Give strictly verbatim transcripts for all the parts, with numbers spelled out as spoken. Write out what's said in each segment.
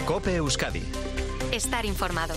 COPE Euskadi. Estar informado.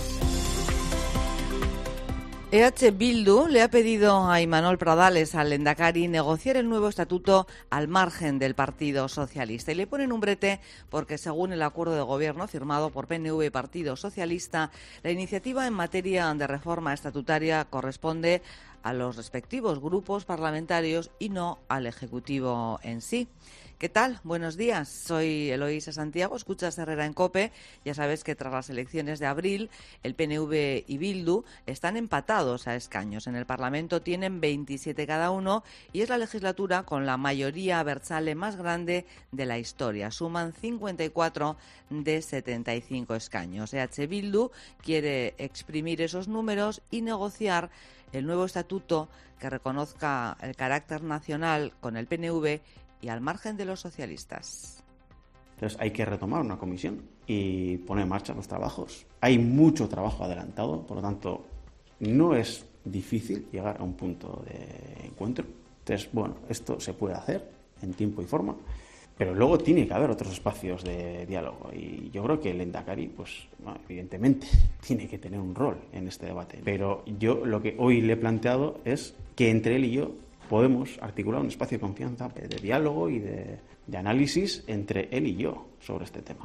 E H Bildu le ha pedido a Imanol Pradales, al Lehendakari, negociar el nuevo estatuto al margen del Partido Socialista. Y le ponen un brete porque, según el acuerdo de gobierno firmado por P N V y Partido Socialista, la iniciativa en materia de reforma estatutaria corresponde a los respectivos grupos parlamentarios y no al Ejecutivo en sí. ¿Qué tal? Buenos días. Soy Eloísa Santiago, escuchas Herrera en COPE. Ya sabes que tras las elecciones de abril, el P N V y Bildu están empatados a escaños. En el Parlamento tienen veintisiete cada uno y es la legislatura con la mayoría abertzale más grande de la historia. Suman cincuenta y cuatro de setenta y cinco escaños. E H Bildu quiere exprimir esos números y negociar el nuevo estatuto que reconozca el carácter nacional con el P N V y al margen de los socialistas. Entonces hay que retomar una comisión y poner en marcha los trabajos. Hay mucho trabajo adelantado, por lo tanto no es difícil llegar a un punto de encuentro. Entonces, bueno, esto se puede hacer en tiempo y forma, pero luego tiene que haber otros espacios de diálogo y yo creo que el Lehendakari, pues bueno, evidentemente tiene que tener un rol en este debate. Pero yo lo que hoy le he planteado es que entre él y yo podemos articular un espacio de confianza, de diálogo y de, de análisis entre él y yo sobre este tema.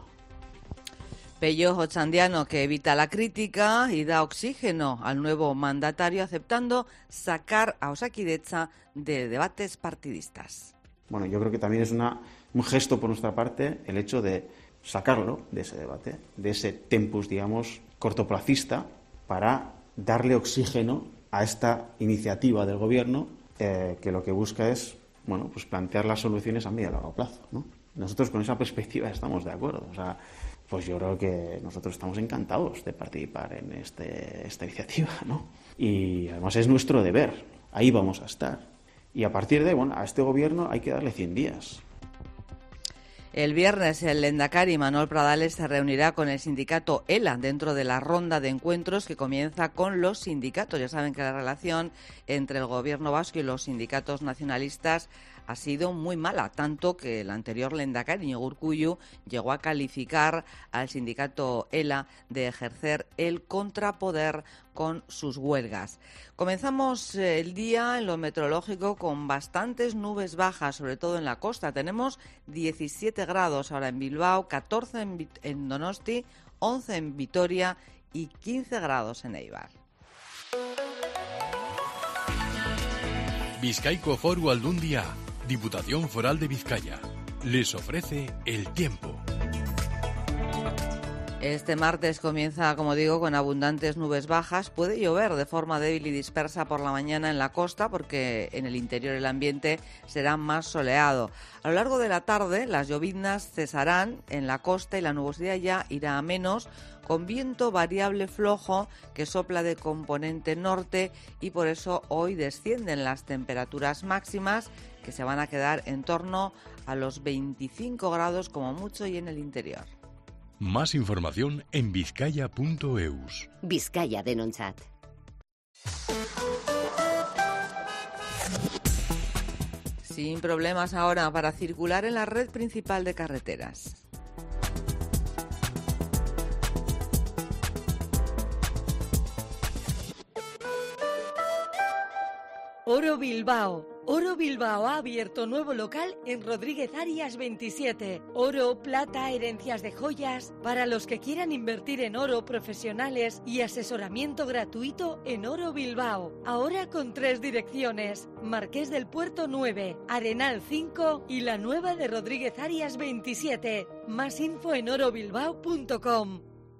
Pello Otxandiano, que evita la crítica y da oxígeno al nuevo mandatario, aceptando sacar a Osakidetza de debates partidistas. Bueno, yo creo que también es una, un gesto por nuestra parte el hecho de sacarlo de ese debate, de ese tempus, digamos, cortoplacista, para darle oxígeno a esta iniciativa del Gobierno, Eh, que lo que busca es, bueno, pues plantear las soluciones a medio y largo plazo, ¿no? Nosotros con esa perspectiva estamos de acuerdo. O sea, pues yo creo que nosotros estamos encantados de participar en este, esta iniciativa, ¿no? Y además es nuestro deber. Ahí vamos a estar. Y a partir de, bueno, a este gobierno hay que darle cien días. El viernes el Lehendakari Imanol Pradales se reunirá con el sindicato ELA dentro de la ronda de encuentros que comienza con los sindicatos. Ya saben que la relación entre el gobierno vasco y los sindicatos nacionalistas ha sido muy mala, tanto que el anterior Lehendakari, Iñigo Urkullu, llegó a calificar al sindicato ELA de ejercer el contrapoder con sus huelgas. Comenzamos el día en lo meteorológico con bastantes nubes bajas, sobre todo en la costa. Tenemos diecisiete grados ahora en Bilbao, catorce en, Vit- en Donosti, once en Vitoria y quince grados en Eibar. Bizkaiko Foru Aldundia, Diputación Foral de Vizcaya, les ofrece el tiempo. Este martes comienza, como digo, con abundantes nubes bajas. Puede llover de forma débil y dispersa por la mañana en la costa porque en el interior el ambiente será más soleado. A lo largo de la tarde las lloviznas cesarán en la costa y la nubosidad ya irá a menos, con viento variable flojo que sopla de componente norte y por eso hoy descienden las temperaturas máximas que se van a quedar en torno a los veinticinco grados como mucho y en el interior. Más información en bizkaia punto eus. Vizcaya denontzat. Sin problemas ahora para circular en la red principal de carreteras. Oro Bilbao. Oro Bilbao ha abierto nuevo local en Rodríguez Arias veintisiete. Oro, plata, herencias de joyas. Para los que quieran invertir en oro, profesionales y asesoramiento gratuito en Oro Bilbao. Ahora con tres direcciones. Marqués del Puerto nueve, Arenal cinco y la nueva de Rodríguez Arias veintisiete. Más info en oro bilbao punto com.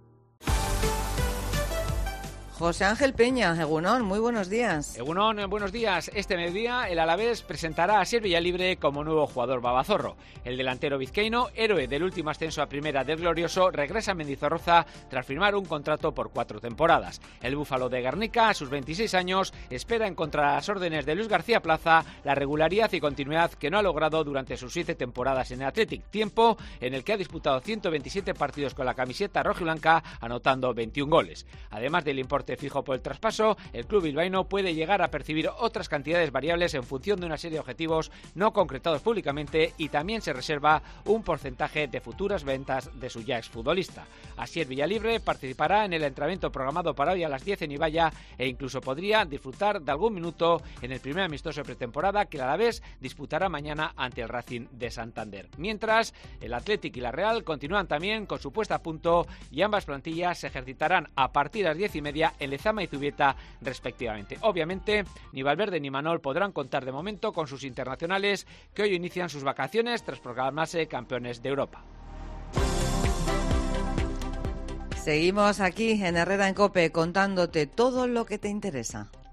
José Ángel Peña, Egunon, muy buenos días. Egunon, buenos días. Este mediodía el Alavés presentará a Asier Villalibre como nuevo jugador babazorro. El delantero vizcaíno, héroe del último ascenso a primera del Glorioso, regresa a Mendizorroza tras firmar un contrato por cuatro temporadas. El búfalo de Guernica, a sus veintiséis años, espera en contra las órdenes de Luis García Plaza la regularidad y continuidad que no ha logrado durante sus siete temporadas en el Athletic, tiempo en el que ha disputado ciento veintisiete partidos con la camiseta rojiblanca, anotando veintiún goles. Además del importante importe fijo por el traspaso, el club bilbaíno puede llegar a percibir otras cantidades variables en función de una serie de objetivos no concretados públicamente y también se reserva un porcentaje de futuras ventas de su ya exfutbolista. Asier Villalibre participará en el entrenamiento programado para hoy a las diez en Ibaya e incluso podría disfrutar de algún minuto en el primer amistoso de pretemporada que el Alavés disputará mañana ante el Racing de Santander. Mientras, el Athletic y la Real continúan también con su puesta a punto y ambas plantillas se ejercitarán a partir de las diez y media en Lezama y Zubieta respectivamente. Obviamente, ni Valverde ni Manol podrán contar de momento con sus internacionales que hoy inician sus vacaciones tras proclamarse campeones de Europa. Seguimos aquí en Herrera en COPE contándote todo lo que te interesa.